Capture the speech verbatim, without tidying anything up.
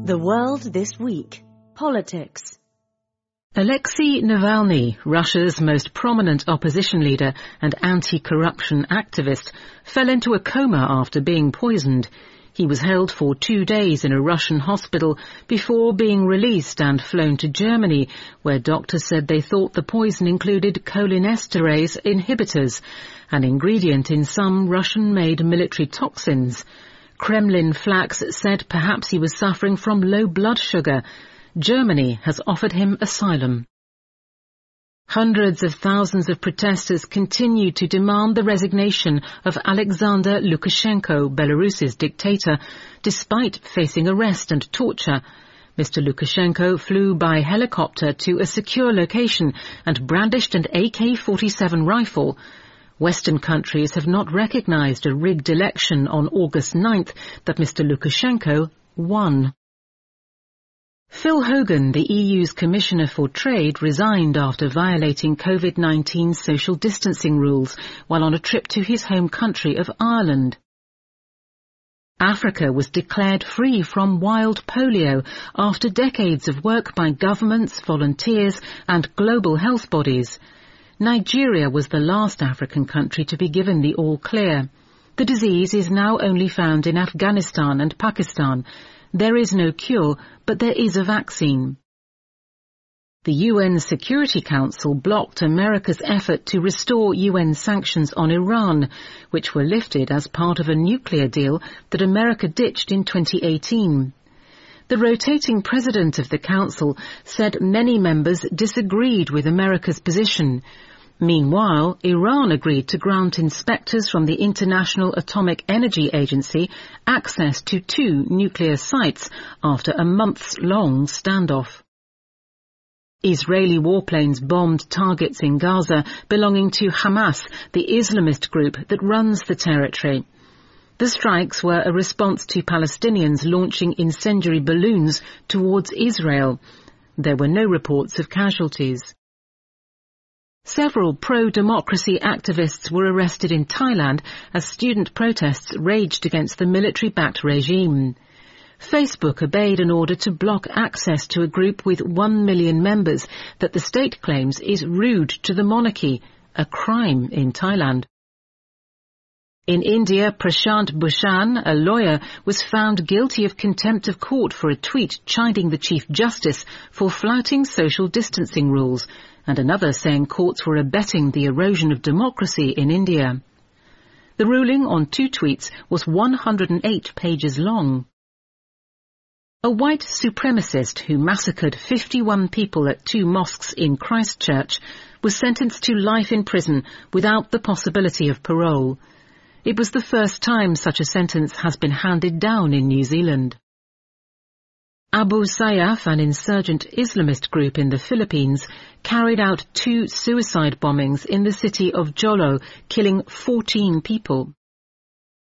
The World This Week. Politics. Alexei Navalny, Russia's most prominent opposition leader and anti-corruption activist, fell into a coma after being poisoned. He was held for two days in a Russian hospital before being released and flown to Germany, where doctors said they thought the poison included cholinesterase inhibitors, an ingredient in some Russian-made military toxins. Kremlin flacks said perhaps he was suffering from low blood sugar. Germany has offered him asylum. Hundreds of thousands of protesters continue to demand the resignation of Alexander Lukashenko, Belarus's dictator, despite facing arrest and torture. Mister Lukashenko flew by helicopter to a secure location and brandished an A K forty-seven rifle. Western countries have not recognized a rigged election on August ninth that Mister Lukashenko won. Phil Hogan, the E U's Commissioner for Trade, resigned after violating COVID nineteen social distancing rules while on a trip to his home country of Ireland. Africa was declared free from wild polio after decades of work by governments, volunteers and global health bodies. Nigeria was the last African country to be given the all-clear. The disease is now only found in Afghanistan and Pakistan. There is no cure, but there is a vaccine. The U N Security Council blocked America's effort to restore U N sanctions on Iran, which were lifted as part of a nuclear deal that America ditched in twenty eighteen. The rotating president of the council said many members disagreed with America's position. Meanwhile, Iran agreed to grant inspectors from the International Atomic Energy Agency access to two nuclear sites after a months-long standoff. Israeli warplanes bombed targets in Gaza belonging to Hamas, the Islamist group that runs the territory. The strikes were a response to Palestinians launching incendiary balloons towards Israel. There were no reports of casualties. Several pro-democracy activists were arrested in Thailand as student protests raged against the military-backed regime. Facebook obeyed an order to block access to a group with one million members that the state claims is rude to the monarchy, a crime in Thailand. In India, Prashant Bhushan, a lawyer, was found guilty of contempt of court for a tweet chiding the Chief Justice for flouting social distancing rules, and another saying courts were abetting the erosion of democracy in India. The ruling on two tweets was one hundred eight pages long. A white supremacist who massacred fifty-one people at two mosques in Christchurch was sentenced to life in prison without the possibility of parole. It was the first time such a sentence has been handed down in New Zealand. Abu Sayyaf, an insurgent Islamist group in the Philippines, carried out two suicide bombings in the city of Jolo, killing fourteen people.